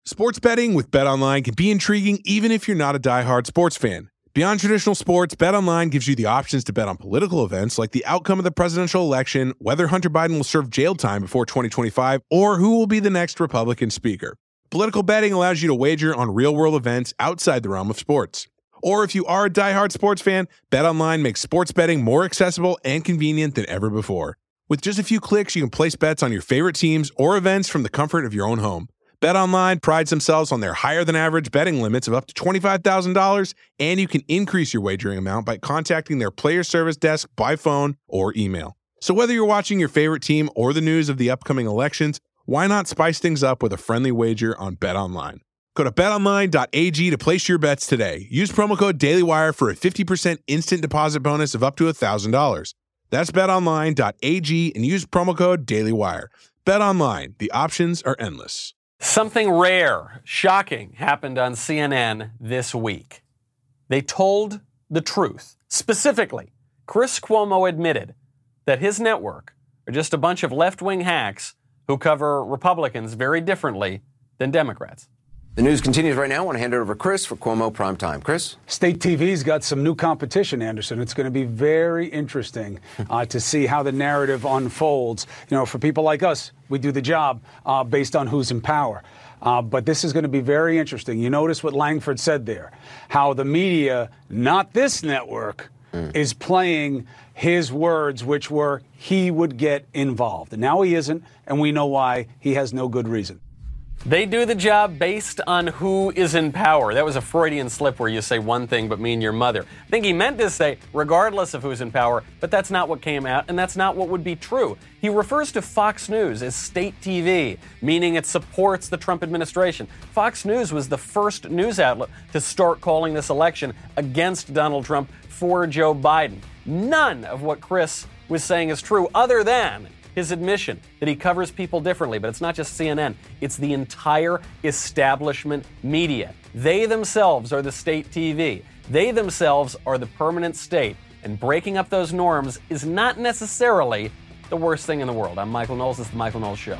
Sports betting with BetOnline can be intriguing even if you're not a diehard sports fan. Beyond traditional sports, BetOnline gives you the options to bet on political events like the outcome of the presidential election, whether Hunter Biden will serve jail time before 2025, or who will be the next Republican speaker. Political betting allows you to wager on real-world events outside the realm of sports. Or if you are a diehard sports fan, BetOnline makes sports betting more accessible and convenient than ever before. With just a few clicks, you can place bets on your favorite teams or events from the comfort of your own home. BetOnline prides themselves on their higher-than-average betting limits of up to $25,000, and you can increase your wagering amount by contacting their player service desk by phone or email. So whether you're watching your favorite team or the news of the upcoming elections, why not spice things up with a friendly wager on BetOnline? Go to betonline.ag to place your bets today. Use promo code DailyWire for a 50% instant deposit bonus of up to $1,000. That's betonline.ag and use promo code DailyWire. BetOnline, the options are endless. Something rare, shocking, happened on CNN this week. They told the truth. Specifically, Chris Cuomo admitted that his network are just a bunch of left-wing hacks who cover Republicans very differently than Democrats. The news continues right now. I want to hand it over to Chris for Cuomo Primetime. Chris? State TV's got some new competition, Anderson. It's going to be very interesting to see how the narrative unfolds. You know, for people like us, we do the job based on who's in power. But this is going to be very interesting. You notice what Langford said there, how the media, not this network, is playing his words, which were he would get involved. And now he isn't, and we know why. He has no good reason. They do the job based on who is in power. That was a Freudian slip where you say one thing but mean your mother. I think he meant to say regardless of who's in power, but that's not what came out, and that's not what would be true. He refers to Fox News as state TV, meaning it supports the Trump administration. Fox News was the first news outlet to start calling this election against Donald Trump for Joe Biden. None of what Chris was saying is true other than his admission that he covers people differently. But it's not just CNN. It's the entire establishment media. They themselves are the state TV. They themselves are the permanent state. And breaking up those norms is not necessarily the worst thing in the world. I'm Michael Knowles. This is The Michael Knowles Show.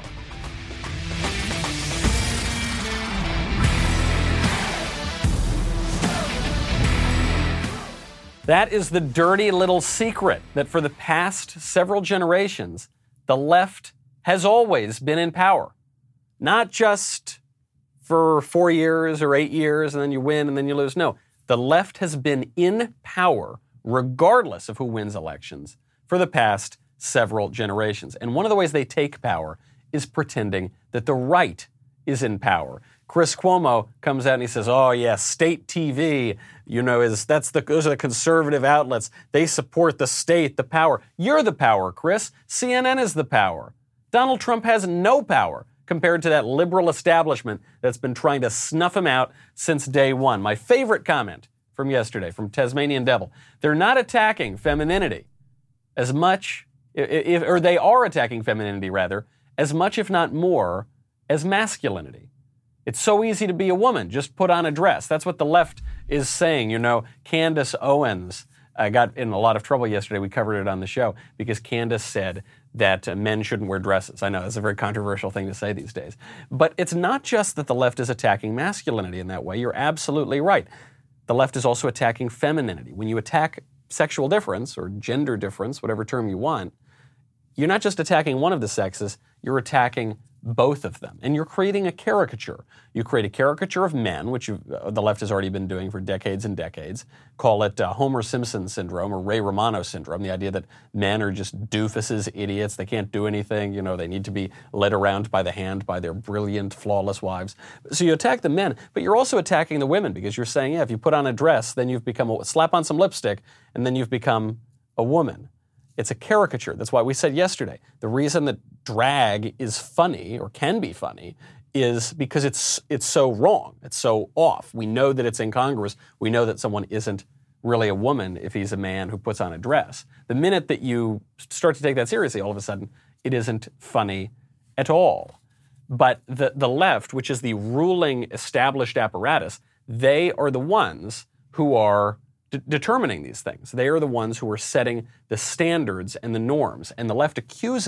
That is the dirty little secret that for the past several generations, the left has always been in power. Not just for 4 years or 8 years and then you win and then you lose. No, the left has been in power regardless of who wins elections for the past several generations. And one of the ways they take power is pretending that the right is in power. Chris Cuomo comes out and he says, oh yeah, state TV, those are the conservative outlets. They support the state, the power. You're the power, Chris. CNN is the power. Donald Trump has no power compared to that liberal establishment that's been trying to snuff him out since day one. My favorite comment from yesterday from Tasmanian Devil. They're not attacking femininity as much, or they are attacking femininity rather, as much if not more as masculinity. It's so easy to be a woman. Just put on a dress. That's what the left is saying. Candace Owens got in a lot of trouble yesterday. We covered it on the show because Candace said that men shouldn't wear dresses. I know it's a very controversial thing to say these days. But it's not just that the left is attacking masculinity in that way. You're absolutely right. The left is also attacking femininity. When you attack sexual difference or gender difference, whatever term you want, you're not just attacking one of the sexes, you're attacking both of them. And you're creating a caricature. You create a caricature of men, which the left has already been doing for decades and decades. Call it Homer Simpson syndrome or Ray Romano syndrome, the idea that men are just doofuses, idiots. They can't do anything. They need to be led around by the hand by their brilliant, flawless wives. So you attack the men, but you're also attacking the women because you're saying, if you put on a dress, then you've become slap on some lipstick, and then you've become a woman. It's a caricature. That's why we said yesterday, the reason that drag is funny or can be funny is because it's so wrong. It's so off. We know that it's incongruous. We know that someone isn't really a woman if he's a man who puts on a dress. The minute that you start to take that seriously, all of a sudden, it isn't funny at all. But the left, which is the ruling established apparatus, they are the ones who are determining these things. They are the ones who are setting the standards and the norms. And the left accuses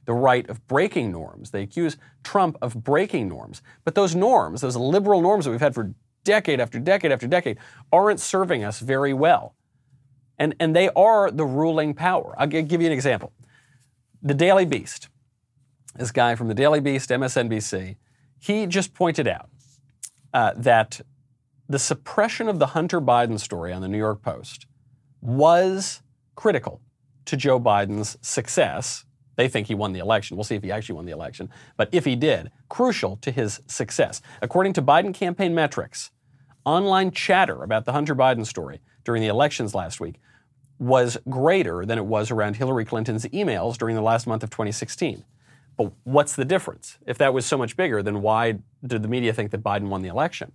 the right of breaking norms. They accuse Trump of breaking norms. But those norms, those liberal norms that we've had for decade after decade after decade, aren't serving us very well. And they are the ruling power. I'll give you an example. The Daily Beast, this guy from the Daily Beast, MSNBC, he just pointed out that the suppression of the Hunter Biden story on the New York Post was critical to Joe Biden's success. They think he won the election. We'll see if he actually won the election. But if he did, crucial to his success. According to Biden campaign metrics, online chatter about the Hunter Biden story during the elections last week was greater than it was around Hillary Clinton's emails during the last month of 2016. But what's the difference? If that was so much bigger, then why did the media think that Biden won the election?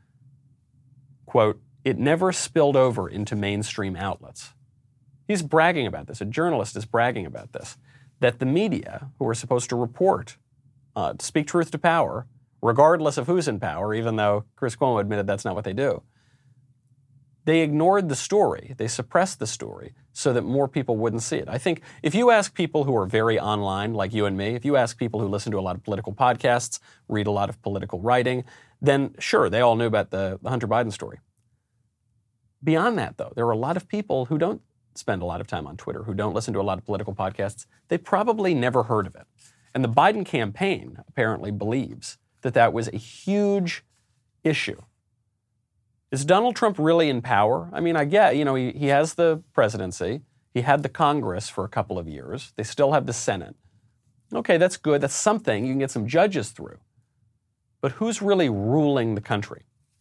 Quote, it never spilled over into mainstream outlets. He's bragging about this. A journalist is bragging about this, that the media, who are supposed to report, speak truth to power, regardless of who's in power, even though Chris Cuomo admitted that's not what they do, they ignored the story. They suppressed the story so that more people wouldn't see it. I think if you ask people who are very online, like you and me, if you ask people who listen to a lot of political podcasts, read a lot of political writing, then sure, they all knew about the Hunter Biden story. Beyond that, though, there are a lot of people who don't spend a lot of time on Twitter, who don't listen to a lot of political podcasts. They probably never heard of it. And the Biden campaign apparently believes that that was a huge issue. Is Donald Trump really in power? I mean, I get, he has the presidency. He had the Congress for a couple of years. They still have the Senate. Okay, that's good. That's something. You can get some judges through. But who's really ruling the country?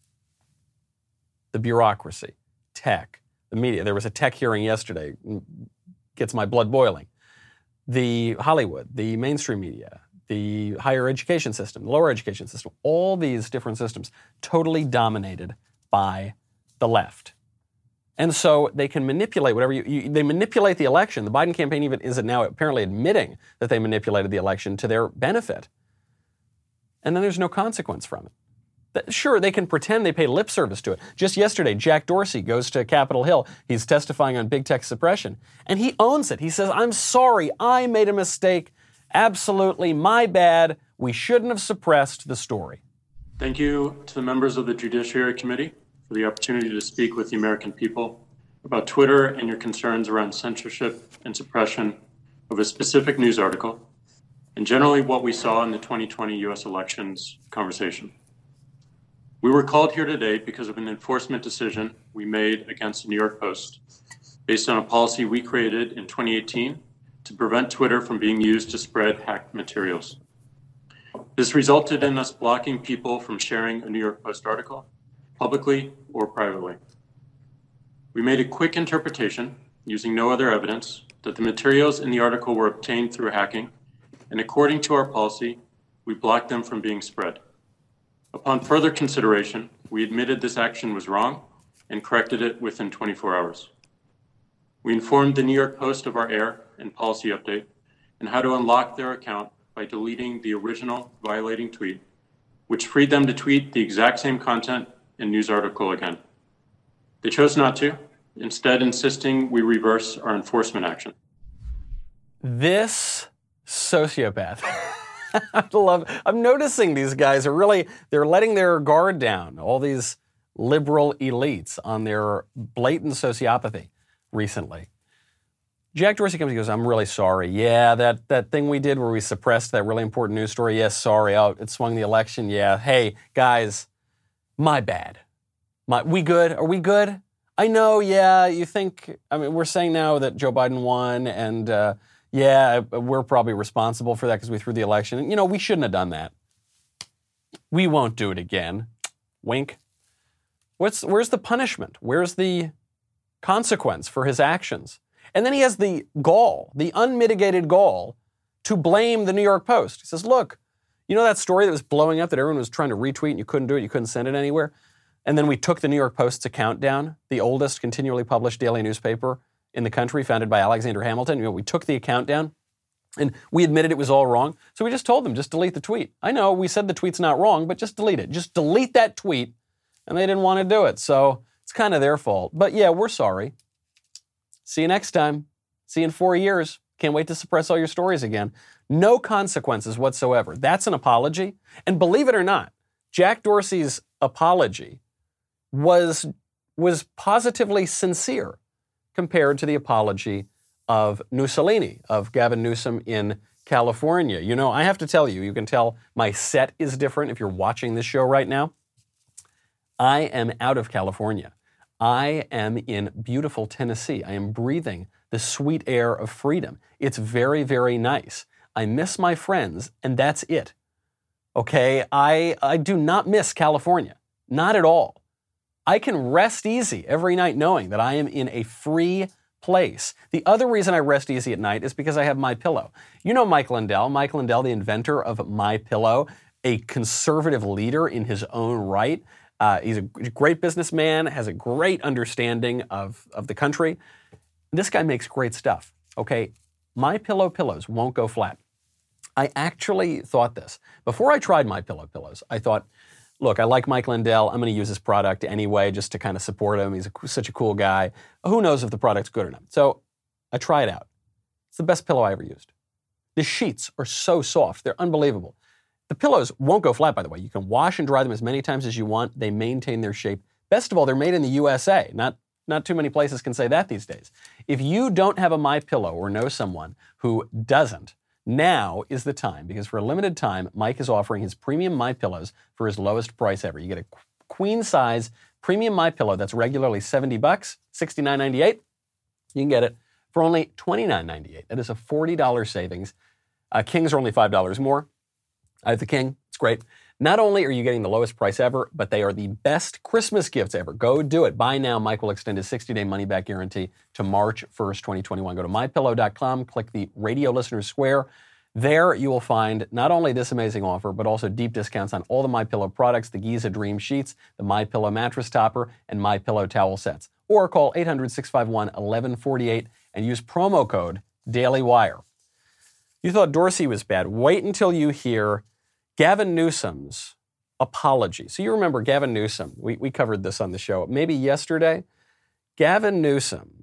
The bureaucracy, tech, the media. There was a tech hearing yesterday. Gets my blood boiling. The Hollywood, the mainstream media, the higher education system, the lower education system, all these different systems totally dominated by the left. And so they can manipulate whatever they manipulate the election. The Biden campaign even is now apparently admitting that they manipulated the election to their benefit. And then there's no consequence from it. Sure, they can pretend they pay lip service to it. Just yesterday, Jack Dorsey goes to Capitol Hill. He's testifying on big tech suppression. And he owns it. He says, I'm sorry, I made a mistake. Absolutely, my bad. We shouldn't have suppressed the story. Thank you to the members of the Judiciary Committee for the opportunity to speak with the American people about Twitter and your concerns around censorship and suppression of a specific news article, and generally what we saw in the 2020 U.S. elections conversation. We were called here today because of an enforcement decision we made against the New York Post based on a policy we created in 2018 to prevent Twitter from being used to spread hacked materials. This resulted in us blocking people from sharing a New York Post article, publicly or privately. We made a quick interpretation, using no other evidence, that the materials in the article were obtained through hacking, and according to our policy, we blocked them from being spread. Upon further consideration, we admitted this action was wrong and corrected it within 24 hours. We informed the New York Post of our error and policy update and how to unlock their account by deleting the original violating tweet, which freed them to tweet the exact same content and news article again. They chose not to, instead insisting we reverse our enforcement action. This sociopath. I'm noticing these guys they're letting their guard down, all these liberal elites on their blatant sociopathy recently. Jack Dorsey comes and goes, I'm really sorry. Yeah, that thing we did where we suppressed that really important news story. Yes, sorry. Oh, it swung the election. Yeah. Hey, guys, my bad. We good? Are we good? I know, yeah, you think, we're saying now that Joe Biden won and yeah, we're probably responsible for that because we threw the election. We shouldn't have done that. We won't do it again. Wink. Where's the punishment? Where's the consequence for his actions? And then he has the gall, the unmitigated gall, to blame the New York Post. He says, look, that story that was blowing up that everyone was trying to retweet and you couldn't do it, you couldn't send it anywhere? And then we took the New York Post's account down, the oldest continually published daily newspaper in the country, founded by Alexander Hamilton. We took the account down and we admitted it was all wrong. So we just told them, just delete the tweet. I know we said the tweet's not wrong, but just delete it. Just delete that tweet. And they didn't want to do it. So it's kind of their fault. But yeah, we're sorry. See you next time. See you in 4 years. Can't wait to suppress all your stories again. No consequences whatsoever. That's an apology. And believe it or not, Jack Dorsey's apology was positively sincere compared to the apology of Mussolini, of Gavin Newsom in California. You know, I have to tell you, you can tell my set is different if you're watching this show right now. I am out of California. I am in beautiful Tennessee. I am breathing the sweet air of freedom. It's very, very nice. I miss my friends, and that's it. Okay? I do not miss California. Not at all. I can rest easy every night knowing that I am in a free place. The other reason I rest easy at night is because I have MyPillow. You know Mike Lindell, the inventor of MyPillow, a conservative leader in his own right. He's a great businessman, has a great understanding of the country. This guy makes great stuff, okay? MyPillow pillows won't go flat. I actually thought this. Before I tried MyPillow pillows, I thought, look, I like Mike Lindell. I'm going to use his product anyway just to kind of support him. He's such a cool guy. Who knows if the product's good or not? So I try it out. It's the best pillow I ever used. The sheets are so soft. They're unbelievable. The pillows won't go flat, by the way. You can wash and dry them as many times as you want. They maintain their shape. Best of all, they're made in the USA. Not too many places can say that these days. If you don't have a MyPillow or know someone who doesn't, now is the time, because for a limited time, Mike is offering his premium MyPillows for his lowest price ever. You get a queen-size premium MyPillow that's regularly $70, $69.98. You can get it for only $29.98. That is a $40 savings. Kings are only $5 more. I have the King. It's great. Not only are you getting the lowest price ever, but they are the best Christmas gifts ever. Go do it. Buy now. Mike will extend his 60-day money-back guarantee to March 1st, 2021. Go to MyPillow.com, click the Radio Listeners Square. There you will find not only this amazing offer, but also deep discounts on all the MyPillow products, the Giza Dream Sheets, the MyPillow Mattress Topper, and MyPillow Towel Sets. Or call 800-651-1148 and use promo code DailyWire. You thought Dorsey was bad. Wait until you hear Gavin Newsom's apology. So you remember Gavin Newsom. We covered this on the show maybe yesterday. Gavin Newsom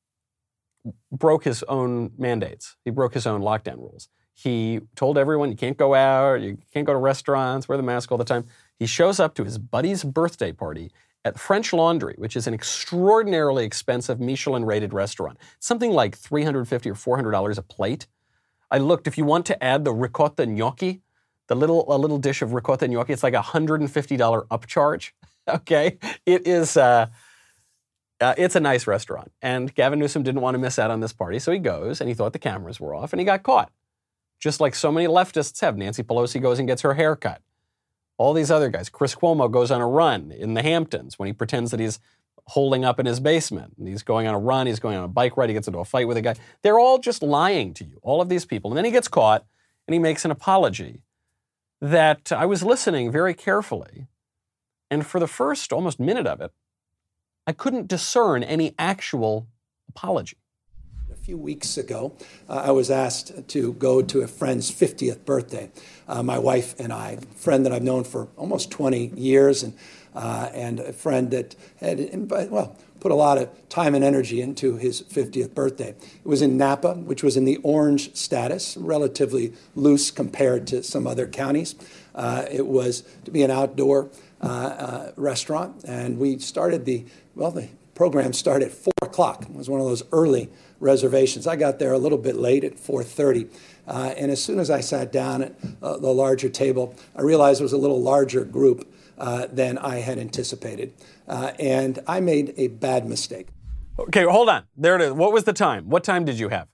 broke his own mandates. He broke his own lockdown rules. He told everyone you can't go out, you can't go to restaurants, wear the mask all the time. He shows up to his buddy's birthday party at French Laundry, which is an extraordinarily expensive Michelin-rated restaurant. Something like $350 or $400 a plate. I looked, if you want to add the ricotta gnocchi, a little dish of ricotta gnocchi, it's like a $150 upcharge. Okay, it is. It's a nice restaurant, and Gavin Newsom didn't want to miss out on this party, so he goes, and he thought the cameras were off, and he got caught, just like so many leftists have. Nancy Pelosi goes and gets her hair cut. All these other guys. Chris Cuomo goes on a run in the Hamptons when he pretends that he's holding up in his basement, and he's going on a run. He's going on a bike ride. He gets into a fight with a guy. They're all just lying to you. All of these people, and then he gets caught, and he makes an apology. That I was listening very carefully, and for the first almost minute of it, I couldn't discern any actual apology. A few weeks ago, I was asked to go to a friend's 50th birthday. My wife and I, a friend that I've known for almost 20 years, and a friend that had put a lot of time and energy into his 50th birthday. It was in Napa, which was in the orange status, relatively loose compared to some other counties. It was to be an outdoor restaurant, and we started the program started at 4 o'clock. It was one of those early reservations. I got there a little bit late at 4:30, and as soon as I sat down at the larger table, I realized it was a little larger group than I had anticipated. And I made a bad mistake. Okay, hold on. There it is. What was the time? What time did you have?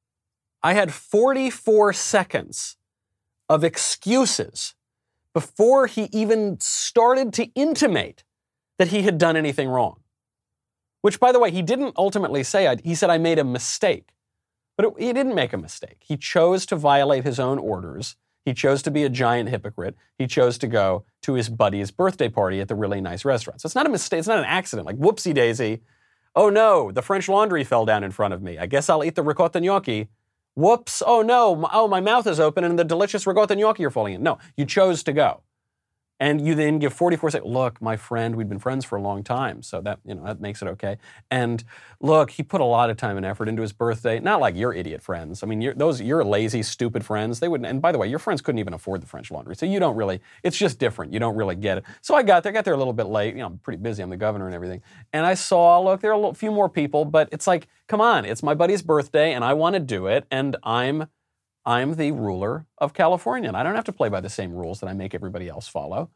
I had 44 seconds of excuses before he even started to intimate that he had done anything wrong. Which, by the way, he didn't ultimately say. He said, I made a mistake. But he didn't make a mistake. He chose to violate his own orders. He chose to be a giant hypocrite. He chose to go to his buddy's birthday party at the really nice restaurant. So it's not a mistake. It's not an accident. Like, whoopsie daisy. Oh no, the French Laundry fell down in front of me. I guess I'll eat the ricotta gnocchi. Whoops. Oh no. Oh, my mouth is open and the delicious ricotta gnocchi are falling in. No, you chose to go. And you then give 44 seconds. Look, my friend, we've been friends for a long time, so that that makes it okay. And look, he put a lot of time and effort into his birthday. Not like your idiot friends. I mean, you're lazy, stupid friends. They wouldn't. And by the way, your friends couldn't even afford the French Laundry, so you don't really. It's just different. You don't really get it. So I got there a little bit late. I'm pretty busy. I'm the governor and everything. And I saw, look, there are a few more people, but it's like, come on, it's my buddy's birthday, and I want to do it, and I'm the ruler of California, and I don't have to play by the same rules that I make everybody else follow.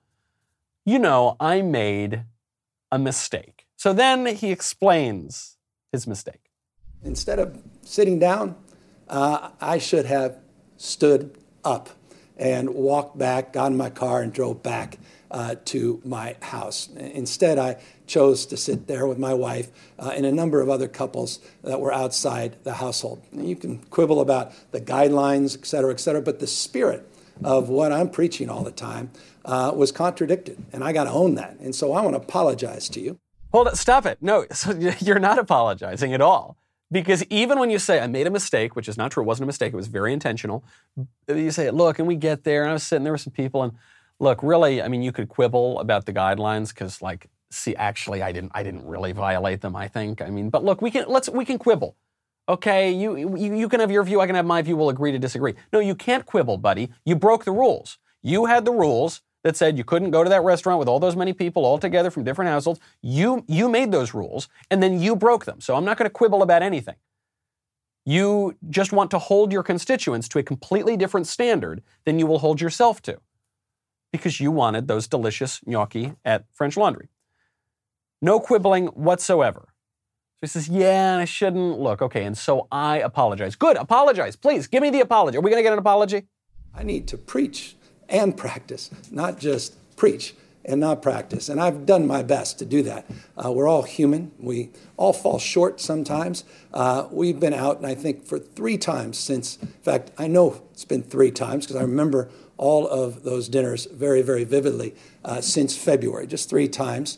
I made a mistake. So then he explains his mistake. Instead of sitting down, I should have stood up and walked back, got in my car, and drove back to my house. Instead, I chose to sit there with my wife and a number of other couples that were outside the household. And you can quibble about the guidelines, et cetera, but the spirit of what I'm preaching all the time was contradicted, and I got to own that. And so I want to apologize to you. Hold it, stop it. No, so you're not apologizing at all. Because even when you say, I made a mistake, which is not true, it wasn't a mistake, it was very intentional, you say, look, and we get there, and I was sitting there with some people, and look, really, I mean, you could quibble about the guidelines, because, like, see, actually, I didn't really violate them, I think. I mean, but look, we can quibble. Okay, you can have your view, I can have my view, we'll agree to disagree. No, you can't quibble, buddy. You broke the rules. You had the rules that said you couldn't go to that restaurant with all those many people all together from different households. You made those rules, and then you broke them. So I'm not going to quibble about anything. You just want to hold your constituents to a completely different standard than you will hold yourself to, because you wanted those delicious gnocchi at French Laundry. No quibbling whatsoever. So he says, yeah, I shouldn't. Look, okay, and so I apologize. Good, apologize. Please, give me the apology. Are we going to get an apology? I need to preach and practice, not just preach and not practice. And I've done my best to do that. We're all human. We all fall short sometimes. We've been out, and I think for 3 times since, in fact, I know it's been 3 times because I remember all of those dinners very, very vividly since February, just 3 times.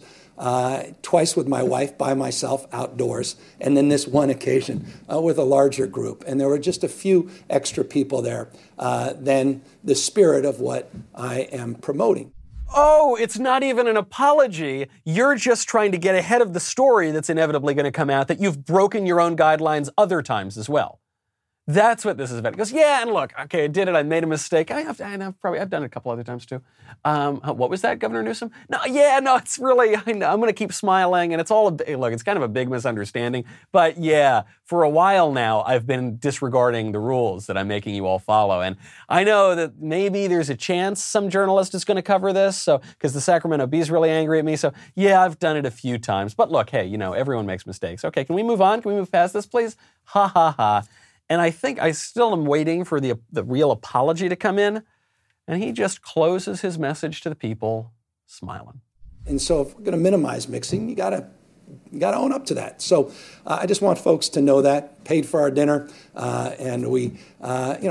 Twice with my wife, by myself, outdoors, and then this one occasion with a larger group. And there were just a few extra people there than the spirit of what I am promoting. Oh, it's not even an apology. You're just trying to get ahead of the story that's inevitably going to come out that you've broken your own guidelines other times as well. That's what this is about. He goes, yeah, and look, okay, I did it. I made a mistake. I've done it a couple other times too. What was that, Governor Newsom? No, it's really, I'm going to keep smiling, and it's all, it's kind of a big misunderstanding. But yeah, for a while now, I've been disregarding the rules that I'm making you all follow. And I know that maybe there's a chance some journalist is going to cover this, so because the Sacramento Bee's really angry at me. So yeah, I've done it a few times. But look, hey, everyone makes mistakes. Okay, can we move on? Can we move past this, please? Ha, ha, ha. And I think I still am waiting for the real apology to come in. And he just closes his message to the people, smiling. And so if we're going to minimize mixing, you got to own up to that. So I just want folks to know that. Paid for our dinner, and we had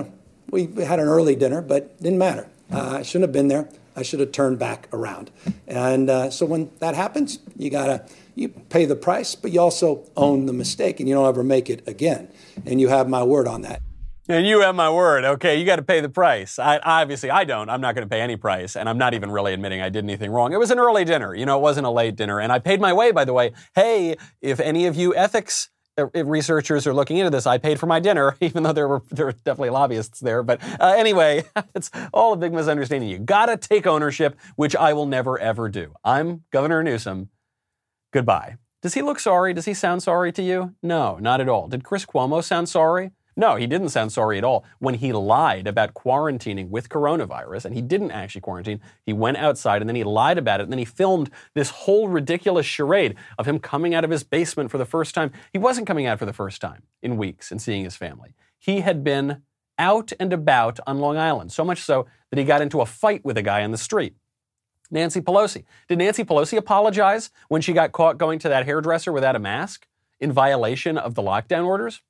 an early dinner, but didn't matter. I shouldn't have been there. I should have turned back around. And so when that happens, you pay the price, but you also own the mistake, and you don't ever make it again. And you have my word on that. And you have my word. Okay, you got to pay the price. Obviously, I don't. I'm not going to pay any price, and I'm not even really admitting I did anything wrong. It was an early dinner. It wasn't a late dinner, and I paid my way, by the way. Hey, if any of you ethics researchers are looking into this, I paid for my dinner, even though there were definitely lobbyists there. But anyway, it's all a big misunderstanding. You got to take ownership, which I will never, ever do. I'm Governor Newsom. Goodbye. Does he look sorry? Does he sound sorry to you? No, not at all. Did Chris Cuomo sound sorry? No, he didn't sound sorry at all. When he lied about quarantining with coronavirus, and he didn't actually quarantine, he went outside and then he lied about it, and then he filmed this whole ridiculous charade of him coming out of his basement for the first time. He wasn't coming out for the first time in weeks and seeing his family. He had been out and about on Long Island, so much so that he got into a fight with a guy on the street. Nancy Pelosi. Did Nancy Pelosi apologize when she got caught going to that hairdresser without a mask in violation of the lockdown orders?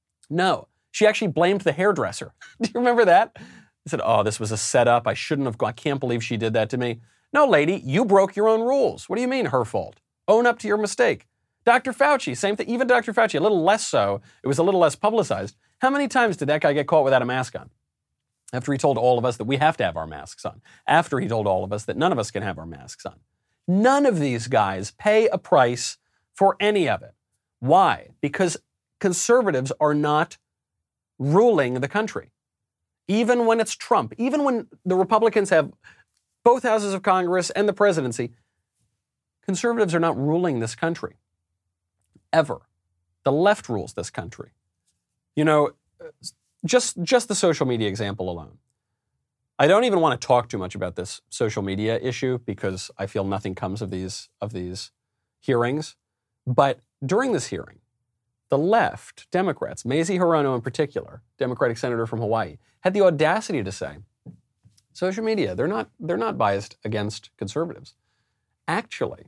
No. She actually blamed the hairdresser. Do you remember that? I said, oh, this was a setup. I shouldn't have gone. I can't believe she did that to me. No, lady, you broke your own rules. What do you mean her fault? Own up to your mistake. Dr. Fauci, same thing. Even Dr. Fauci, a little less so. It was a little less publicized. How many times did that guy get caught without a mask on? After he told all of us that we have to have our masks on. After he told all of us that none of us can have our masks on. None of these guys pay a price for any of it. Why? Because conservatives are not ruling the country. Even when it's Trump, even when the Republicans have both houses of Congress and the presidency, conservatives are not ruling this country. Ever. The left rules this country. You know, just the social media example alone. I don't even want to talk too much about this social media issue because I feel nothing comes of these hearings. But during this hearing, the left, Democrats, Mazie Hirono in particular, Democratic senator from Hawaii, had the audacity to say, social media, they're not biased against conservatives. Actually,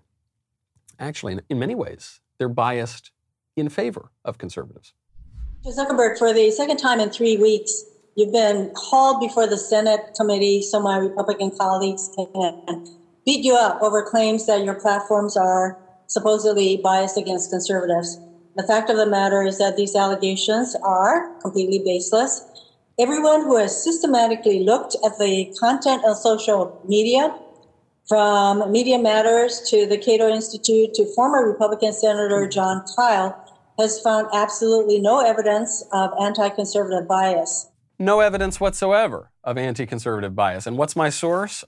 in many ways, they're biased in favor of conservatives. Mr. Zuckerberg, for the second time in 3 weeks, you've been called before the Senate committee so my Republican colleagues can beat you up over claims that your platforms are supposedly biased against conservatives. The fact of the matter is that these allegations are completely baseless. Everyone who has systematically looked at the content of social media, from Media Matters to the Cato Institute to former Republican Senator John Kyle, has found absolutely no evidence of anti-conservative bias. No evidence whatsoever of anti-conservative bias. And what's my source?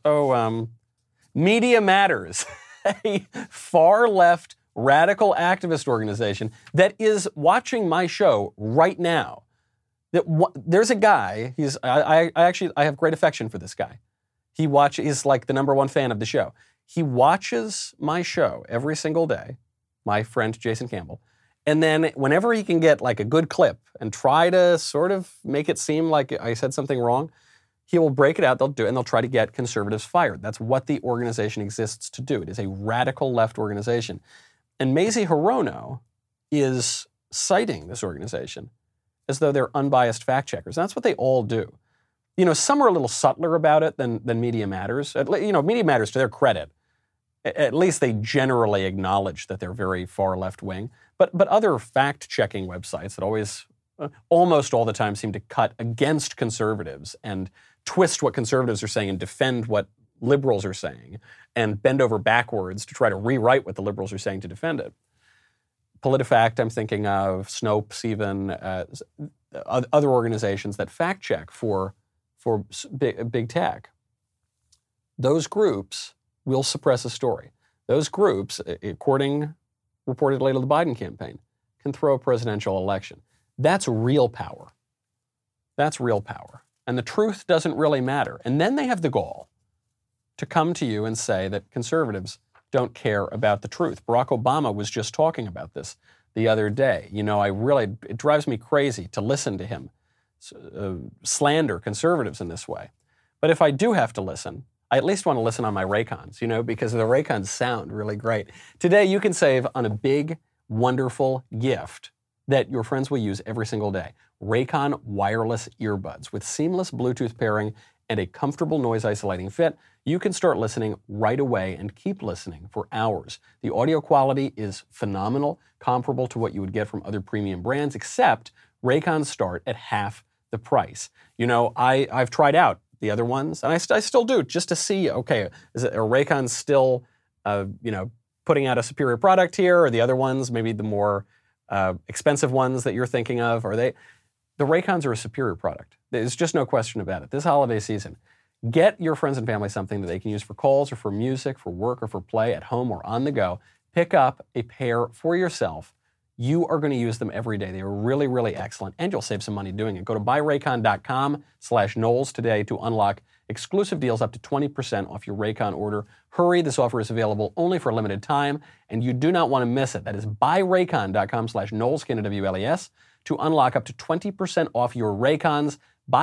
Media Matters, a far-left radical activist organization that is watching my show right now. There's a guy, I have great affection for this guy. He's like the number one fan of the show. He watches my show every single day, my friend Jason Campbell. And then whenever he can get like a good clip and try to sort of make it seem like I said something wrong, he will break it out, they'll do it, and they'll try to get conservatives fired. That's what the organization exists to do. It is a radical left organization. And Mazie Hirono is citing this organization as though they're unbiased fact checkers. That's what they all do. You know, some are a little subtler about it than Media Matters. Media Matters, to their credit, at least they generally acknowledge that they're very far left wing. But other fact-checking websites that always, almost all the time, seem to cut against conservatives and twist what conservatives are saying and defend what liberals are saying and bend over backwards to try to rewrite what the liberals are saying to defend it. PolitiFact, I'm thinking of, Snopes even, other organizations that fact-check for big tech. Those groups will suppress a story. Those groups, according reportedly to the Biden campaign, can throw a presidential election. That's real power. That's real power. And the truth doesn't really matter. And then they have the gall to come to you and say that conservatives don't care about the truth. Barack Obama was just talking about this the other day. You know, it drives me crazy to listen to him slander conservatives in this way. But if I do have to listen, I at least want to listen on my Raycons, because the Raycons sound really great. Today, you can save on a big, wonderful gift that your friends will use every single day. Raycon wireless earbuds with seamless Bluetooth pairing and a comfortable noise-isolating fit. You can start listening right away and keep listening for hours. The audio quality is phenomenal, comparable to what you would get from other premium brands, except Raycons start at half the price. I've tried out the other ones, and I still do, just to see, okay, are Raycons still, putting out a superior product here, or the other ones, maybe the more expensive ones that you're thinking of, the Raycons are a superior product. There's just no question about it. This holiday season, get your friends and family something that they can use for calls or for music, for work or for play, at home or on the go. Pick up a pair for yourself. You are going to use them every day. They are really, really excellent, and you'll save some money doing it. Go to buyraycon.com/Knowles today to unlock exclusive deals up to 20% off your Raycon order. Hurry, this offer is available only for a limited time, and you do not want to miss it. That is buyraycon.com/Knowles, K-N-W-L-E-S, to unlock up to 20% off your Raycons.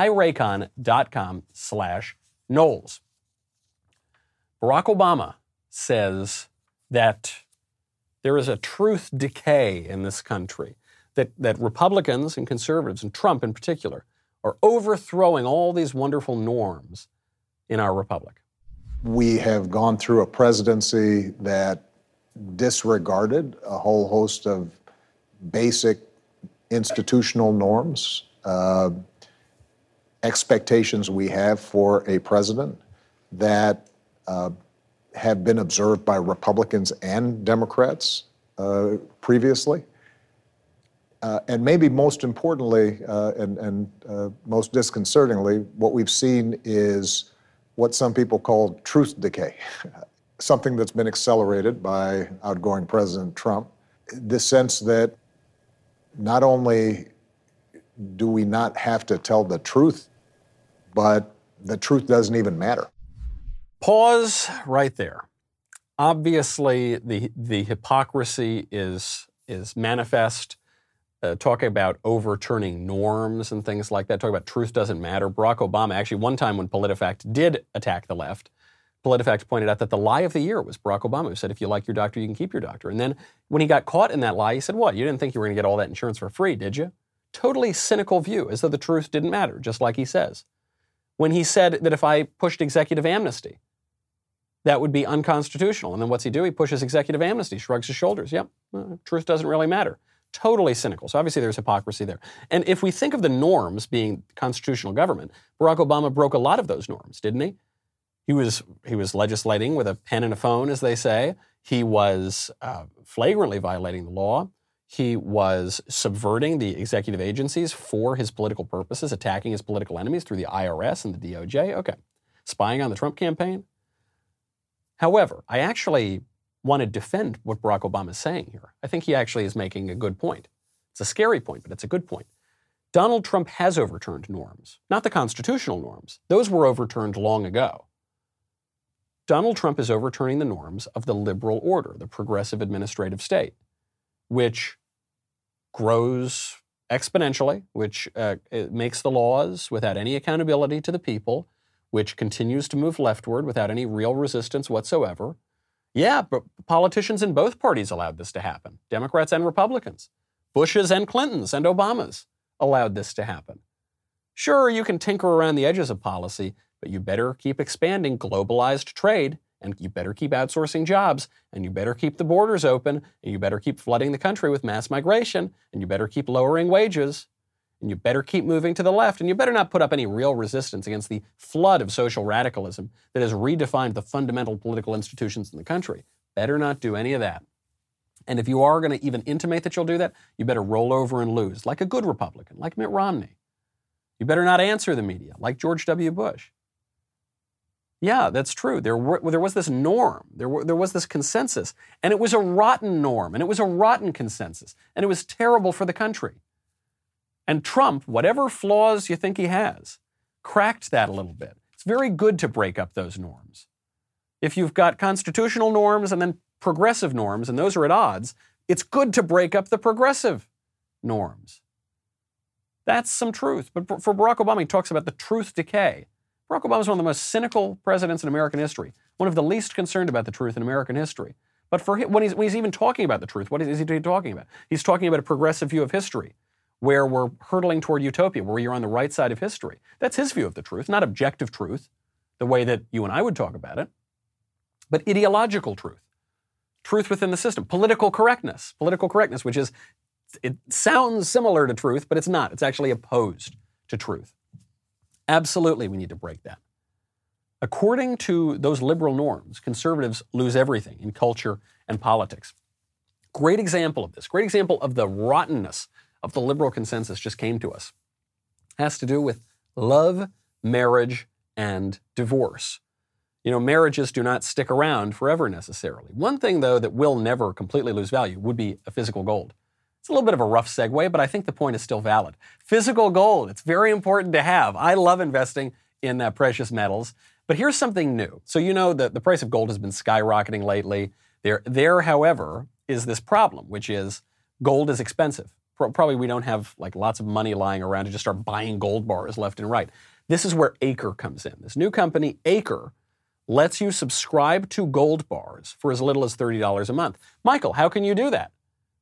Buyraycon.com/Knowles. Barack Obama says that there is a truth decay in this country, that Republicans and conservatives, and Trump in particular, are overthrowing all these wonderful norms in our republic. We have gone through a presidency that disregarded a whole host of basic institutional norms. expectations we have for a president that have been observed by Republicans and Democrats previously. And maybe most importantly and most disconcertingly, what we've seen is what some people call truth decay, something that's been accelerated by outgoing President Trump. This sense that not only do we not have to tell the truth, but the truth doesn't even matter. Pause right there. Obviously, the hypocrisy is manifest. Talking about overturning norms and things like that, talking about truth doesn't matter. Barack Obama, actually one time when PolitiFact did attack the left, PolitiFact pointed out that the lie of the year was Barack Obama, who said, if you like your doctor, you can keep your doctor. And then when he got caught in that lie, he said, what, you didn't think you were going to get all that insurance for free, did you? Totally cynical view, as though the truth didn't matter, just like he says. When he said that if I pushed executive amnesty, that would be unconstitutional. And then what's he do? He pushes executive amnesty, shrugs his shoulders. Yep, truth doesn't really matter. Totally cynical. So obviously there's hypocrisy there. And if we think of the norms being constitutional government, Barack Obama broke a lot of those norms, didn't he? He was legislating with a pen and a phone, as they say. He was flagrantly violating the law. He was subverting the executive agencies for his political purposes, attacking his political enemies through the IRS and the DOJ. Okay. Spying on the Trump campaign. However, I actually want to defend what Barack Obama is saying here. I think he actually is making a good point. It's a scary point, but it's a good point. Donald Trump has overturned norms, not the constitutional norms. Those were overturned long ago. Donald Trump is overturning the norms of the liberal order, the progressive administrative state, which grows exponentially, which it makes the laws without any accountability to the people, which continues to move leftward without any real resistance whatsoever. Yeah, but politicians in both parties allowed this to happen, Democrats and Republicans. Bushes and Clintons and Obamas allowed this to happen. Sure, you can tinker around the edges of policy, but you better keep expanding globalized trade, and you better keep outsourcing jobs, and you better keep the borders open, and you better keep flooding the country with mass migration, and you better keep lowering wages, and you better keep moving to the left, and you better not put up any real resistance against the flood of social radicalism that has redefined the fundamental political institutions in the country. Better not do any of that. And if you are going to even intimate that you'll do that, you better roll over and lose, like a good Republican, like Mitt Romney. You better not answer the media, like George W. Bush. Yeah, that's true. There was this norm. There was this consensus. And it was a rotten norm, and it was a rotten consensus, and it was terrible for the country. And Trump, whatever flaws you think he has, cracked that a little bit. It's very good to break up those norms. If you've got constitutional norms and then progressive norms, and those are at odds, it's good to break up the progressive norms. That's some truth. But for Barack Obama, he talks about the truth decay. Barack Obama is one of the most cynical presidents in American history, one of the least concerned about the truth in American history. But for him, when he's even talking about the truth, what is he talking about? He's talking about a progressive view of history, where we're hurtling toward utopia, where you're on the right side of history. That's his view of the truth, not objective truth, the way that you and I would talk about it, but ideological truth, truth within the system, political correctness, which is, it sounds similar to truth, but it's not. It's actually opposed to truth. Absolutely, we need to break that. According to those liberal norms, conservatives lose everything in culture and politics. Great example of this, great example of the rottenness of the liberal consensus just came to us. It has to do with love, marriage, and divorce. You know, marriages do not stick around forever necessarily. One thing, though, that will never completely lose value would be a physical gold. It's a little bit of a rough segue, but I think the point is still valid. Physical gold, it's very important to have. I love investing in precious metals, but here's something new. So you know that the price of gold has been skyrocketing lately. There, however, is this problem, which is gold is expensive. Probably we don't have like lots of money lying around to just start buying gold bars left and right. This is where Acre comes in. This new company, Acre, lets you subscribe to gold bars for as little as $30 a month. Michael, how can you do that?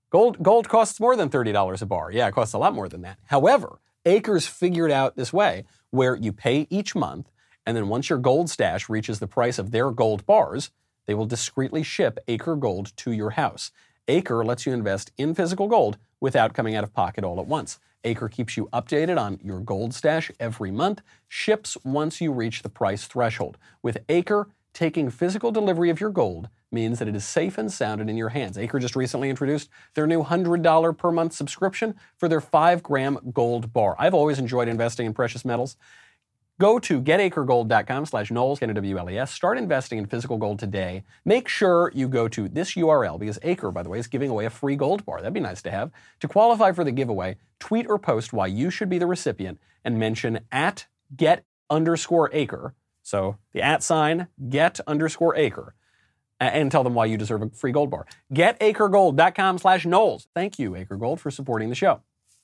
Gold costs more than $30 a bar. Yeah, it costs a lot more than that. However, Acre's figured out this way where you pay each month, and then once your gold stash reaches the price of their gold bars, they will discreetly ship Acre gold to your house. Acre lets you invest in physical gold without coming out of pocket all at once. Acre keeps you updated on your gold stash every month, ships once you reach the price threshold. With Acre, taking physical delivery of your gold means that it is safe and sound and in your hands. Acre just recently introduced their new $100 per month subscription for their 5-gram gold bar. I've always enjoyed investing in precious metals. Go to getacregold.com/Knowles, Knowles. Start investing in physical gold today. Make sure you go to this URL because Acre, by the way, is giving away a free gold bar. That'd be nice to have. To qualify for the giveaway, tweet or post why you should be the recipient and mention @get_Acre. So the @ get_Acre. And tell them why you deserve a free gold bar. GetAcreGold.com/Knowles. Thank you, Acre Gold, for supporting the show.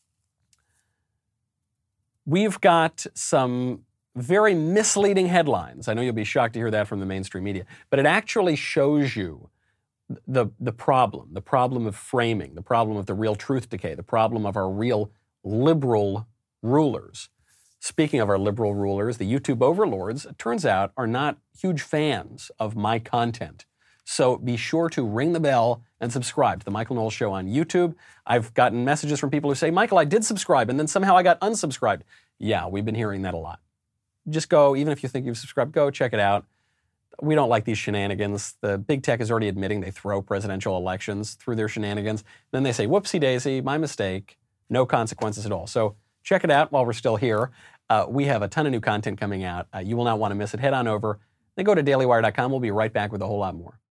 We've got some very misleading headlines. I know you'll be shocked to hear that from the mainstream media, but it actually shows you the problem of framing, the problem of the real truth decay, the problem of our real liberal rulers. Speaking of our liberal rulers, the YouTube overlords, it turns out, are not huge fans of my content. So be sure to ring the bell and subscribe to The Michael Knowles Show on YouTube. I've gotten messages from people who say, Michael, I did subscribe, and then somehow I got unsubscribed. Yeah, we've been hearing that a lot. Just go, even if you think you've subscribed, go check it out. We don't like these shenanigans. The big tech is already admitting they throw presidential elections through their shenanigans. Then they say, whoopsie daisy, my mistake, no consequences at all. So check it out while we're still here. We have a ton of new content coming out. You will not want to miss it. Head on over. Then go to dailywire.com. We'll be right back with a whole lot more.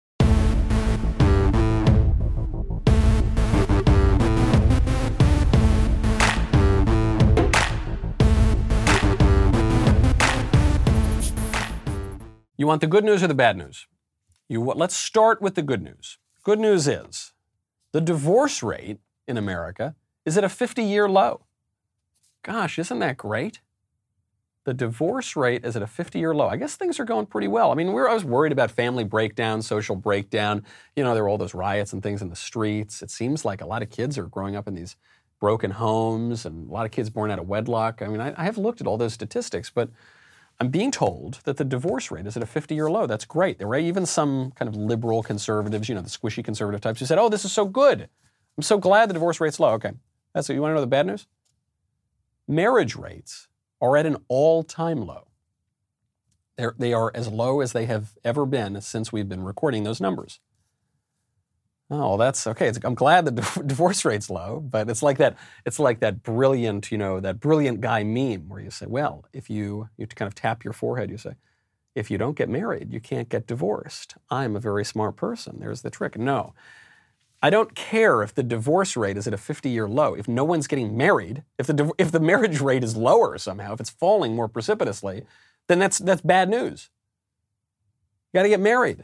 You want the good news or the bad news? Let's start with the good news. Good news is the divorce rate in America is at a 50-year low. Gosh, isn't that great? The divorce rate is at a 50-year low. I guess things are going pretty well. I mean, I was worried about family breakdown, social breakdown. You know, there were all those riots and things in the streets. It seems like a lot of kids are growing up in these broken homes and a lot of kids born out of wedlock. I mean, I have looked at all those statistics, but I'm being told that the divorce rate is at a 50-year low. That's great. There were even some kind of liberal conservatives, you know, the squishy conservative types who said, oh, this is so good. I'm so glad the divorce rate's low. Okay. That's what you want to know the bad news? Marriage rates are at an all-time low. They are as low as they have ever been since we've been recording those numbers. Oh, that's okay. I'm glad the divorce rate's low, but it's like that brilliant, that brilliant guy meme where you say, well, if you kind of tap your forehead, you say, if you don't get married, you can't get divorced. I'm a very smart person. There's the trick. No. I don't care if the divorce rate is at a 50-year low. If no one's getting married, if the marriage rate is lower somehow, if it's falling more precipitously, then that's bad news. You got to get married.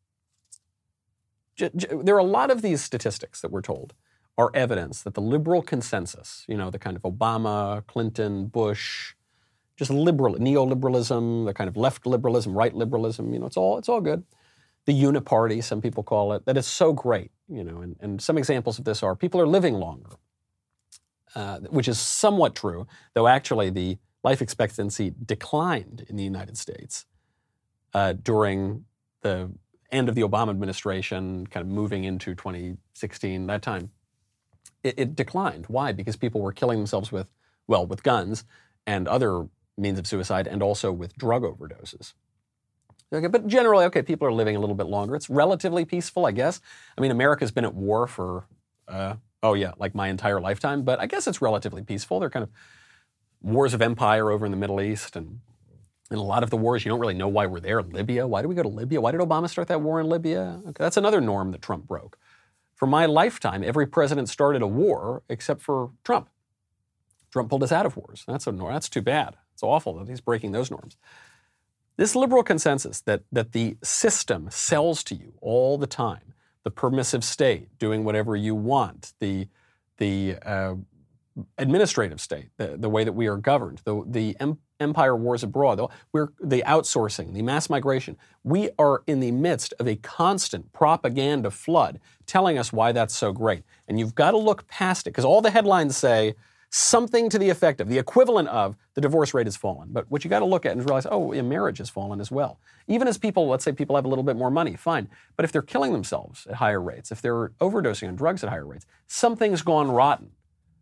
There are a lot of these statistics that we're told are evidence that the liberal consensus, the kind of Obama, Clinton, Bush, just neoliberalism, the kind of left liberalism, right liberalism, it's all good. The uniparty, some people call it, that is so great, and some examples of this are people are living longer, which is somewhat true, though actually the life expectancy declined in the United States during the end of the Obama administration, kind of moving into 2016, that time. It declined. Why? Because people were killing themselves with guns and other means of suicide, and also with drug overdoses. Okay, but generally, people are living a little bit longer. It's relatively peaceful, I guess. I mean, America's been at war for, like my entire lifetime, but I guess it's relatively peaceful. They're kind of wars of empire over in the Middle East, and in a lot of the wars, you don't really know why we're there. Libya, why did we go to Libya? Why did Obama start that war in Libya? Okay, that's another norm that Trump broke. For my lifetime, every president started a war except for Trump. Trump pulled us out of wars. That's too bad. It's awful that he's breaking those norms. This liberal consensus that the system sells to you all the time, the permissive state doing whatever you want, the administrative state, the way that we are governed, the empire wars abroad, the outsourcing, the mass migration. We are in the midst of a constant propaganda flood telling us why that's so great. And you've got to look past it, because all the headlines say something to the effect of, the equivalent of, the divorce rate has fallen. But what you got to look at and realize, marriage has fallen as well. Even as let's say people have a little bit more money, fine. But if they're killing themselves at higher rates, if they're overdosing on drugs at higher rates, something's gone rotten.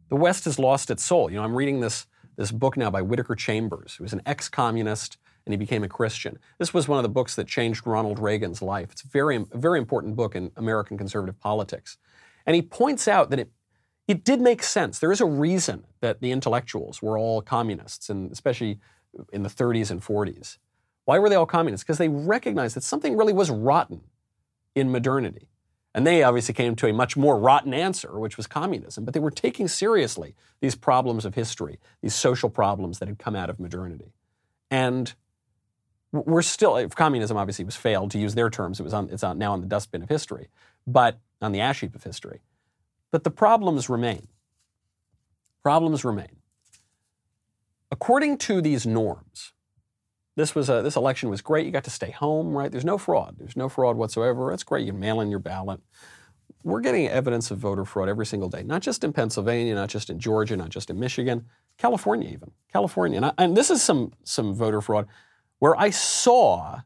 The West has lost its soul. I'm reading this book now by Whittaker Chambers, who was an ex-communist, and he became a Christian. This was one of the books that changed Ronald Reagan's life. It's a very important book in American conservative politics. And he points out that it did make sense. There is a reason that the intellectuals were all communists, and especially in the 30s and 40s. Why were they all communists? Because they recognized that something really was rotten in modernity. And they obviously came to a much more rotten answer, which was communism. But they were taking seriously these problems of history, these social problems that had come out of modernity. And we're still, if communism obviously was failed, to use their terms, it's now on the dustbin of history, but on the ash heap of history. But the problems remain. Problems remain. According to these norms, this election was great. You got to stay home, right? There's no fraud. There's no fraud whatsoever. That's great. You can mail in your ballot. We're getting evidence of voter fraud every single day, not just in Pennsylvania, not just in Georgia, not just in Michigan, California even. California. And this is some voter fraud where I saw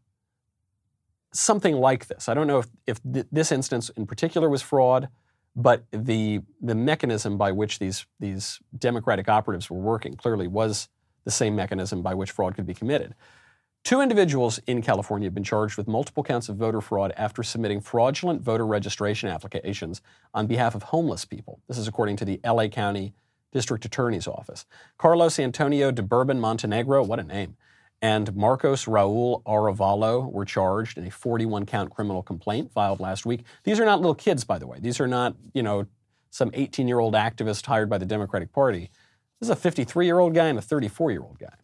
something like this. I don't know if this instance in particular was fraud, but the mechanism by which these Democratic operatives were working clearly was the same mechanism by which fraud could be committed. 2 individuals in California have been charged with multiple counts of voter fraud after submitting fraudulent voter registration applications on behalf of homeless people. This is according to the LA County District Attorney's Office. Carlos Antonio de Bourbon Montenegro, what a name, and Marcos Raul Arevalo were charged in a 41-count criminal complaint filed last week. These are not little kids, by the way. These are not, some 18-year-old activist hired by the Democratic Party. This is a 53-year-old guy and a 34-year-old guy.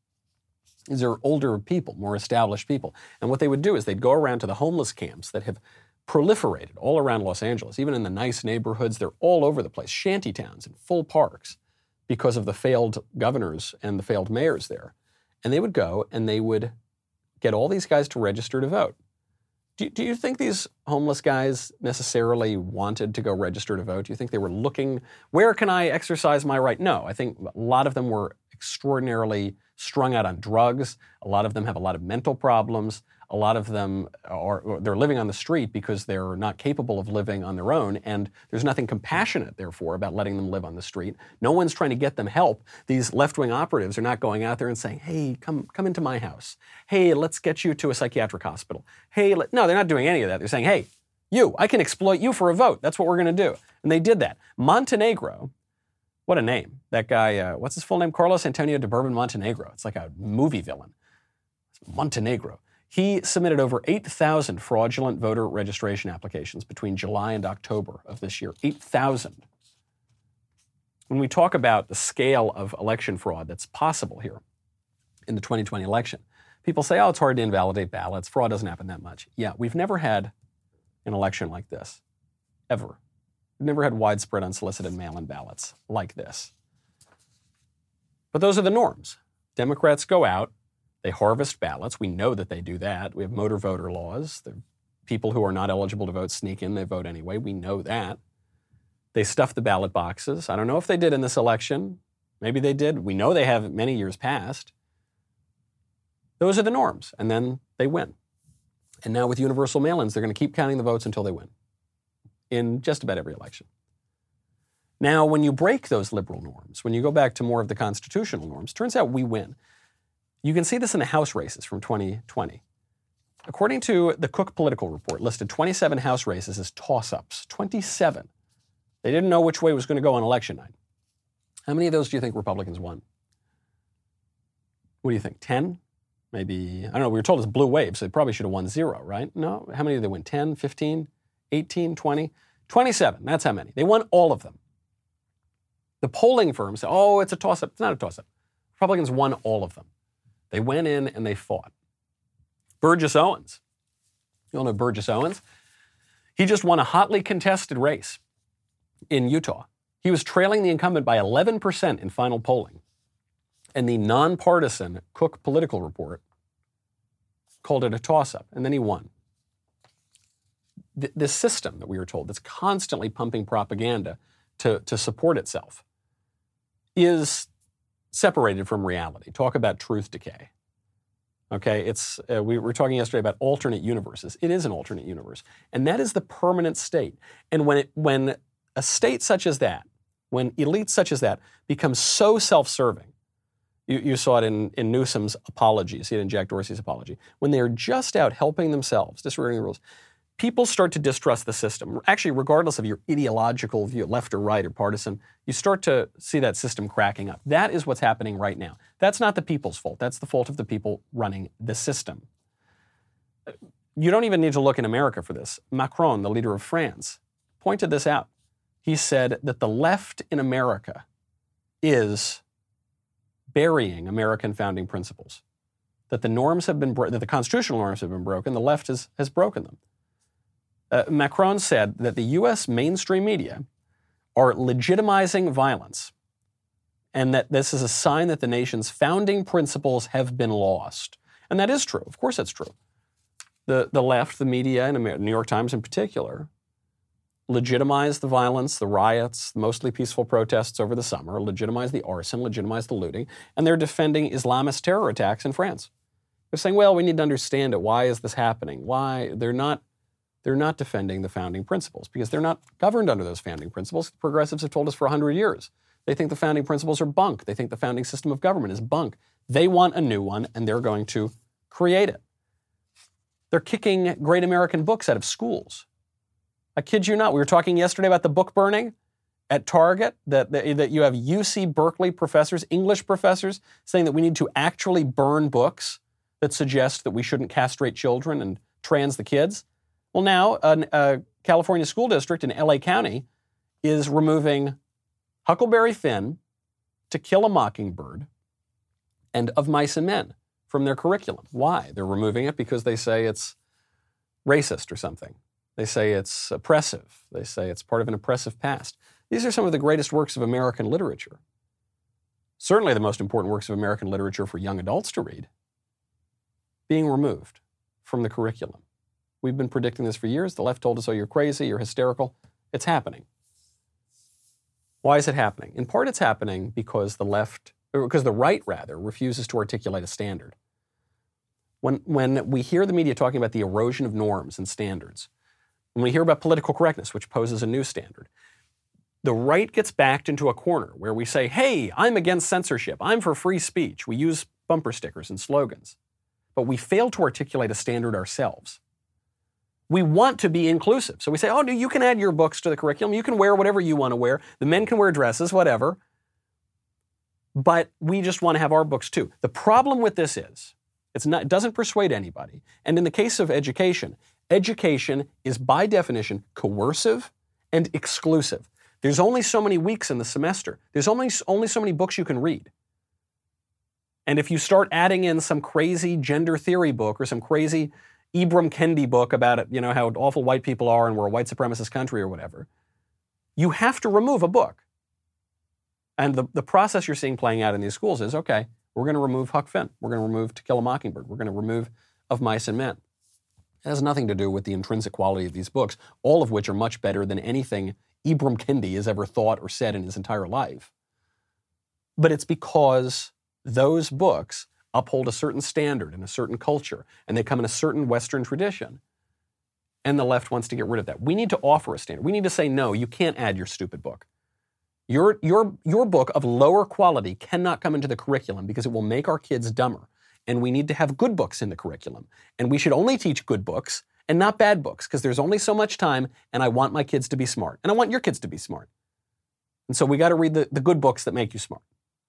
These are older people, more established people. And what they would do is they'd go around to the homeless camps that have proliferated all around Los Angeles, even in the nice neighborhoods. They're all over the place, shanty towns and full parks because of the failed governors and the failed mayors there. And they would go and they would get all these guys to register to vote. Do you think these homeless guys necessarily wanted to go register to vote? Do you think they were looking, where can I exercise my right? No, I think a lot of them were extraordinarily strung out on drugs. A lot of them have a lot of mental problems. A lot of them they're living on the street because they're not capable of living on their own, and there's nothing compassionate, therefore, about letting them live on the street. No one's trying to get them help. These left-wing operatives are not going out there and saying, hey, come into my house. Hey, let's get you to a psychiatric hospital. Hey, no, they're not doing any of that. They're saying, hey, I can exploit you for a vote. That's what we're going to do. And they did that. Montenegro, what a name. That guy, what's his full name? Carlos Antonio de Bourbon Montenegro. It's like a movie villain. Montenegro. He submitted over 8,000 fraudulent voter registration applications between July and October of this year. 8,000. When we talk about the scale of election fraud that's possible here in the 2020 election, people say, it's hard to invalidate ballots. Fraud doesn't happen that much. Yeah, we've never had an election like this, ever. We've never had widespread unsolicited mail-in ballots like this. But those are the norms. Democrats go out, they harvest ballots. We know that they do that. We have motor voter laws. The people who are not eligible to vote sneak in. They vote anyway. We know that. They stuff the ballot boxes. I don't know if they did in this election. Maybe they did. We know they have many years past. Those are the norms. And then they win. And now with universal mail-ins, they're going to keep counting the votes until they win in just about every election. Now, when you break those liberal norms, when you go back to more of the constitutional norms, turns out we win. You can see this in the House races from 2020. According to the Cook Political Report, listed 27 House races as toss-ups. 27. They didn't know which way it was going to go on election night. How many of those do you think Republicans won? What do you think, 10? Maybe, I don't know, we were told it's blue wave, so they probably should have won 0, right? No? How many did they win? 10, 15, 18, 20? 27, that's how many. They won all of them. The polling firms say, it's a toss-up. It's not a toss-up. Republicans won all of them. They went in and they fought. Burgess Owens. You all know Burgess Owens? He just won a hotly contested race in Utah. He was trailing the incumbent by 11% in final polling. And the nonpartisan Cook Political Report called it a toss-up, and then he won. This system that we were told that's constantly pumping propaganda to support itself is separated from reality. Talk about truth decay. Okay, we were talking yesterday about alternate universes. It is an alternate universe, and that is the permanent state. And when a state such as that when elites such as that become so self-serving, you saw it in Newsom's apology, you see it in Jack Dorsey's apology, when they're just out helping themselves, disregarding the rules, people start to distrust the system. Actually, regardless of your ideological view, left or right or partisan, you start to see that system cracking up. That is what's happening right now. That's not the people's fault. That's the fault of the people running the system. You don't even need to look in America for this. Macron, the leader of France, pointed this out. He said that the left in America is burying American founding principles, that the norms have been that the constitutional norms have been broken. The left has broken them. Macron said that the U.S. mainstream media are legitimizing violence, and that this is a sign that the nation's founding principles have been lost. And that is true. Of course, that's true. The left, the media, and New York Times in particular, legitimize the violence, the riots, the mostly peaceful protests over the summer, legitimize the arson, legitimize the looting, and they're defending Islamist terror attacks in France. They're saying, well, we need to understand it. Why is this happening? Why? They're not defending the founding principles because they're not governed under those founding principles. The progressives have told us for 100 years. They think the founding principles are bunk. They think the founding system of government is bunk. They want a new one, and they're going to create it. They're kicking great American books out of schools. I kid you not. We were talking yesterday about the book burning at Target, that you have UC Berkeley professors, English professors, saying that we need to actually burn books that suggest that we shouldn't castrate children and trans the kids. Well, now a California school district in LA County is removing Huckleberry Finn, To Kill a Mockingbird, and Of Mice and Men from their curriculum. Why? They're removing it because they say it's racist or something. They say it's oppressive. They say it's part of an oppressive past. These are some of the greatest works of American literature. Certainly the most important works of American literature for young adults to read, being removed from the curriculum. We've been predicting this for years. The left told us, oh, you're crazy, you're hysterical. It's happening. Why is it happening? In part, it's happening because the right, refuses to articulate a standard. When we hear the media talking about the erosion of norms and standards, when we hear about political correctness, which poses a new standard, the right gets backed into a corner where we say, hey, I'm against censorship. I'm for free speech. We use bumper stickers and slogans. But we fail to articulate a standard ourselves. We want to be inclusive. So we say, oh, no, you can add your books to the curriculum. You can wear whatever you want to wear. The men can wear dresses, whatever. But we just want to have our books too. The problem with this is, it doesn't persuade anybody. And in the case of education is by definition coercive and exclusive. There's only so many weeks in the semester. There's only so many books you can read. And if you start adding in some crazy gender theory book or some crazy Ibram Kendi book about it, how awful white people are and we're a white supremacist country or whatever, you have to remove a book. And the process you're seeing playing out in these schools is, okay, we're going to remove Huck Finn. We're going to remove To Kill a Mockingbird. We're going to remove Of Mice and Men. It has nothing to do with the intrinsic quality of these books, all of which are much better than anything Ibram Kendi has ever thought or said in his entire life. But it's because those books uphold a certain standard and a certain culture, and they come in a certain Western tradition, and the left wants to get rid of that. We need to offer a standard. We need to say, no, you can't add your stupid book. Your book of lower quality cannot come into the curriculum because it will make our kids dumber. And we need to have good books in the curriculum. And we should only teach good books and not bad books because there's only so much time and I want my kids to be smart. And I want your kids to be smart. And so we got to read the good books that make you smart.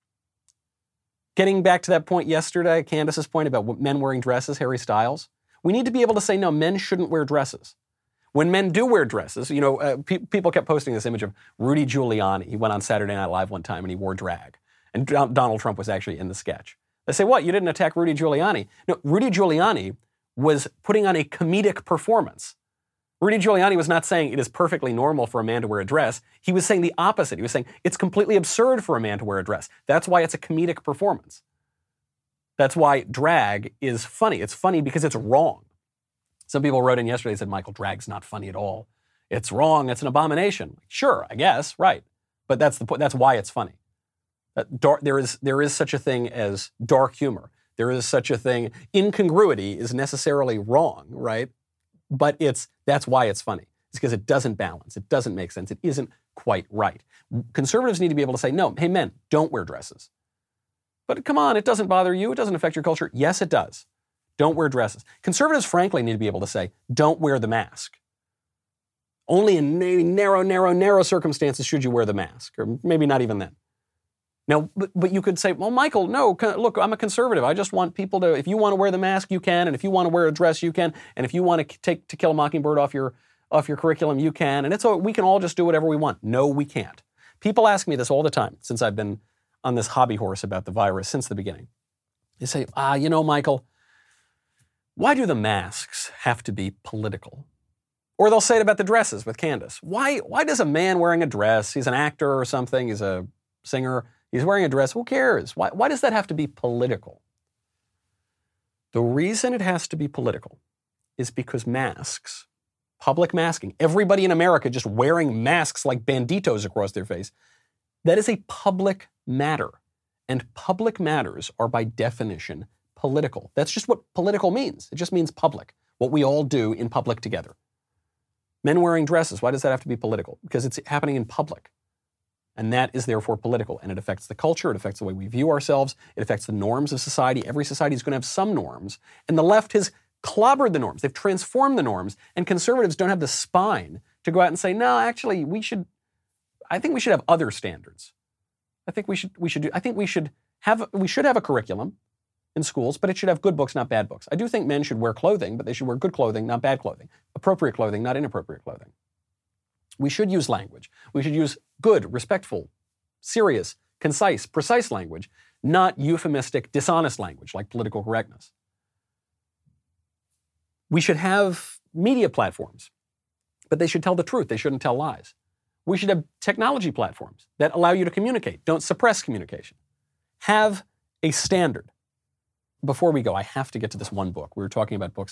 Getting back to that point yesterday, Candace's point about men wearing dresses, Harry Styles, we need to be able to say, no, men shouldn't wear dresses. When men do wear dresses, people kept posting this image of Rudy Giuliani. He went on Saturday Night Live one time and he wore drag. And Donald Trump was actually in the sketch. They say, what, you didn't attack Rudy Giuliani? No, Rudy Giuliani was putting on a comedic performance. Rudy Giuliani was not saying it is perfectly normal for a man to wear a dress. He was saying the opposite. He was saying it's completely absurd for a man to wear a dress. That's why it's a comedic performance. That's why drag is funny. It's funny because it's wrong. Some people wrote in yesterday and said, Michael, drag's not funny at all. It's wrong. It's an abomination. Sure, I guess, right. But that's the point. That's why it's funny. There is such a thing as dark humor. There is such a thing. Incongruity is necessarily wrong, right? But that's why it's funny. It's because it doesn't balance. It doesn't make sense. It isn't quite right. Conservatives need to be able to say, no, hey, men, don't wear dresses. But come on, it doesn't bother you. It doesn't affect your culture. Yes, it does. Don't wear dresses. Conservatives, frankly, need to be able to say, don't wear the mask. Only in maybe narrow circumstances should you wear the mask, or maybe not even then. Now, but you could say, well, Michael, no, look, I'm a conservative. I just want people to, if you want to wear the mask, you can, and if you want to wear a dress, you can, and if you want to take To Kill a Mockingbird off your curriculum, you can, and we can all just do whatever we want. No, we can't. People ask me this all the time since I've been on this hobby horse about the virus since the beginning. They say, Michael, why do the masks have to be political? Or they'll say it about the dresses with Candace. Why does a man wearing a dress, he's an actor or something, he's a singer, he's wearing a dress, who cares? Why does that have to be political? The reason it has to be political is because masks, public masking, everybody in America just wearing masks like banditos across their face, that is a public matter. And public matters are by definition political. That's just what political means. It just means public, what we all do in public together. Men wearing dresses, why does that have to be political? Because it's happening in public. And that is therefore political. And it affects the culture, it affects the way we view ourselves, it affects the norms of society. Every society is going to have some norms. And the left has clobbered the norms. They've transformed the norms. And conservatives don't have the spine to go out and say, no, actually, I think we should have other standards. I think we should have a curriculum in schools, but it should have good books, not bad books. I do think men should wear clothing, but they should wear good clothing, not bad clothing. Appropriate clothing, not inappropriate clothing. We should use language. We should use good, respectful, serious, concise, precise language, not euphemistic, dishonest language like political correctness. We should have media platforms, but they should tell the truth. They shouldn't tell lies. We should have technology platforms that allow you to communicate. Don't suppress communication. Have a standard. Before we go, I have to get to this one book. We were talking about books.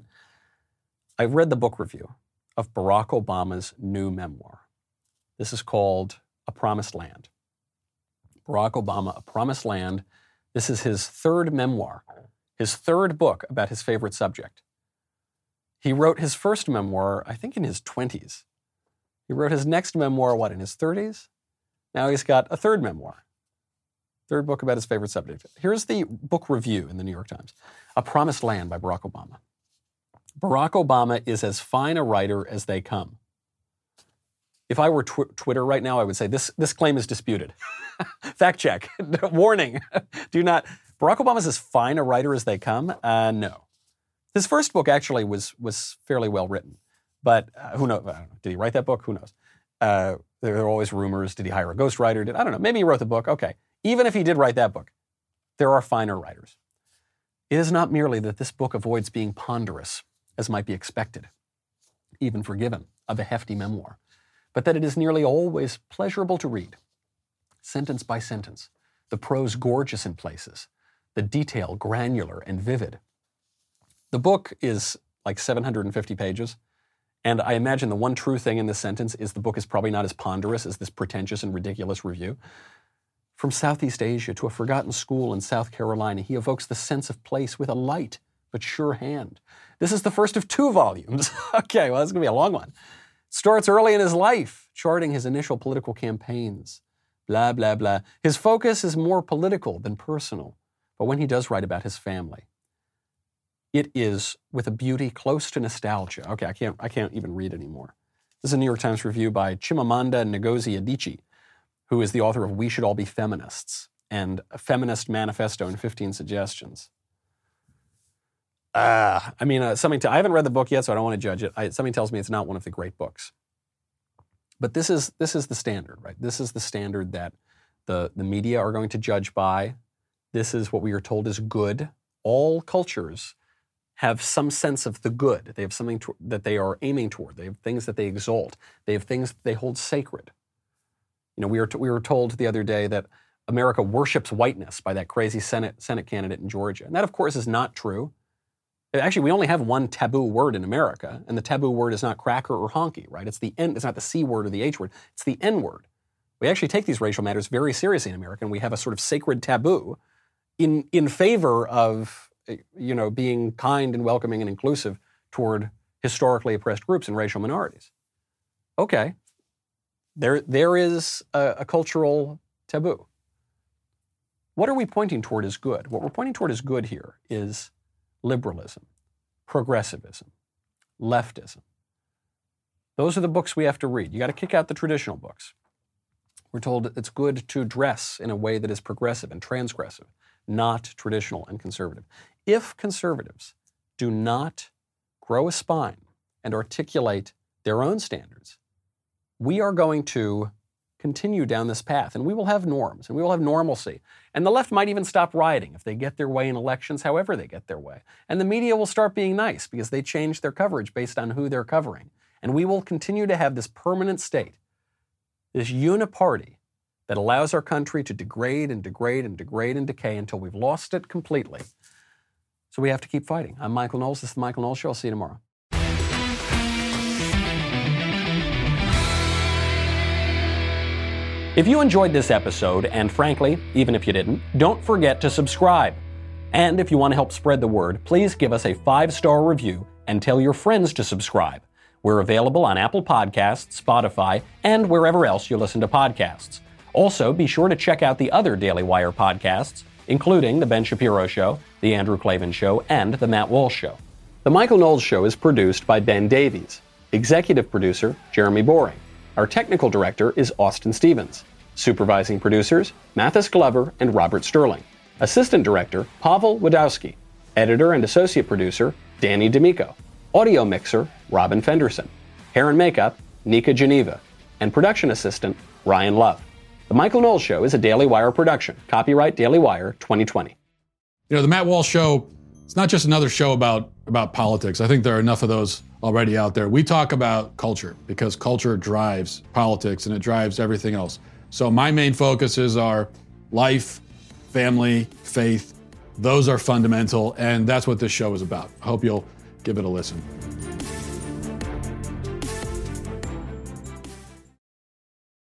I read the book review of Barack Obama's new memoir. This is called A Promised Land. Barack Obama, A Promised Land. This is his third memoir, his third book about his favorite subject. He wrote his first memoir, I think in his 20s. He wrote his next memoir, in his 30s? Now he's got a third memoir. Third book about his favorite subject. Here's the book review in the New York Times. A Promised Land by Barack Obama. Barack Obama is as fine a writer as they come. If I were Twitter right now, I would say this claim is disputed. Fact check. Warning. Do not. Barack Obama's as fine a writer as they come? No. His first book actually was fairly well written. But who knows? I don't know. Did he write that book? Who knows? There are always rumors. Did he hire a ghostwriter? I don't know. Maybe he wrote the book. Okay. Even if he did write that book, there are finer writers. It is not merely that this book avoids being ponderous, as might be expected, even forgiven, of a hefty memoir, but that it is nearly always pleasurable to read, sentence by sentence, the prose gorgeous in places, the detail granular and vivid. The book is like 750 pages, and I imagine the one true thing in this sentence is the book is probably not as ponderous as this pretentious and ridiculous review. From Southeast Asia to a forgotten school in South Carolina, he evokes the sense of place with a light but sure hand. This is the first of 2 volumes. Okay, well, that's going to be a long one. Starts early in his life, charting his initial political campaigns. Blah, blah, blah. His focus is more political than personal, but when he does write about his family, it is with a beauty close to nostalgia. Okay, I can't even read anymore. This is a New York Times review by Chimamanda Ngozi Adichie, who is the author of We Should All Be Feminists and a Feminist Manifesto and 15 Suggestions. I haven't read the book yet, so I don't want to judge it. Something tells me it's not one of the great books. But this is the standard, right? This is the standard that the media are going to judge by. This is what we are told is good. All cultures have some sense of the good. They have something that they are aiming toward. They have things that they exalt. They have things that they hold sacred. You know, we were told the other day that America worships whiteness by that crazy Senate candidate in Georgia. And that, of course, is not true. Actually, we only have one taboo word in America, and the taboo word is not cracker or honky, right? It's not the C word or the H word. It's the N word. We actually take these racial matters very seriously in America, and we have a sort of sacred taboo in favor of, being kind and welcoming and inclusive toward historically oppressed groups and racial minorities. Okay. There is a cultural taboo. What are we pointing toward as good? What we're pointing toward as good here is liberalism, progressivism, leftism. Those are the books we have to read. You got to kick out the traditional books. We're told it's good to dress in a way that is progressive and transgressive, not traditional and conservative. If conservatives do not grow a spine and articulate their own standards, we are going to continue down this path, and we will have norms, and we will have normalcy. And the left might even stop rioting if they get their way in elections, however they get their way. And the media will start being nice because they change their coverage based on who they're covering. And we will continue to have this permanent state, this uniparty that allows our country to degrade and degrade and degrade and decay until we've lost it completely. So we have to keep fighting. I'm Michael Knowles. This is The Michael Knowles Show. I'll see you tomorrow. If you enjoyed this episode, and frankly, even if you didn't, don't forget to subscribe. And if you want to help spread the word, please give us a 5-star review and tell your friends to subscribe. We're available on Apple Podcasts, Spotify, and wherever else you listen to podcasts. Also, be sure to check out the other Daily Wire podcasts, including The Ben Shapiro Show, The Andrew Klavan Show, and The Matt Walsh Show. The Michael Knowles Show is produced by Ben Davies. Executive producer, Jeremy Boring. Our technical director is Austin Stevens. Supervising producers, Mathis Glover and Robert Sterling. Assistant director, Pavel Wadowski. Editor and associate producer, Danny D'Amico. Audio mixer, Robin Fenderson. Hair and makeup, Nika Geneva. And production assistant, Ryan Love. The Michael Knowles Show is a Daily Wire production. Copyright Daily Wire 2020. You know, the Matt Walsh Show, it's not just another show about politics. I think there are enough of those already out there. We talk about culture because culture drives politics and it drives everything else. So my main focuses are life, family, faith. Those are fundamental, and that's what this show is about. I hope you'll give it a listen.